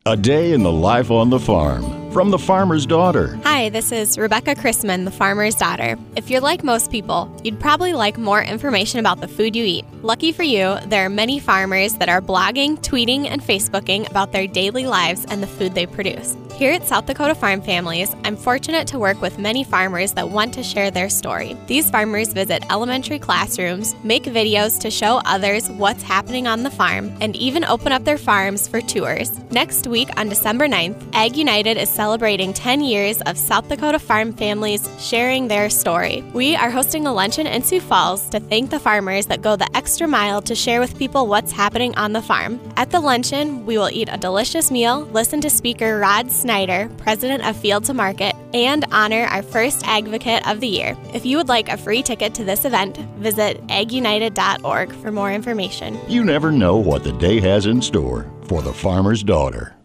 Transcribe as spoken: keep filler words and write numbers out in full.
A day in the life on the farm from the farmer's daughter. Hi, this is Rebecca Chrisman, the farmer's daughter. If you're like most people, you'd probably like more information about the food you eat. Lucky for you, there are many farmers that are blogging, tweeting, and Facebooking about their daily lives and the food they produce. Here at South Dakota Farm Families, I'm fortunate to work with many farmers that want to share their story. These farmers visit elementary classrooms, make videos to show others what's happening on the farm, and even open up their farms for tours. Next week on December ninth, Ag United is celebrating ten years of South Dakota Farm Families sharing their story. We are hosting a luncheon in Sioux Falls to thank the farmers that go the extra mile to share with people what's happening on the farm. At the luncheon, we will eat a delicious meal, listen to speaker Rod Snyder, president of Field to Market, and honor our first Advocate of the Year. If you would like a free ticket to this event, visit ag united dot org for more information. You never know what the day has in store for the farmer's daughter.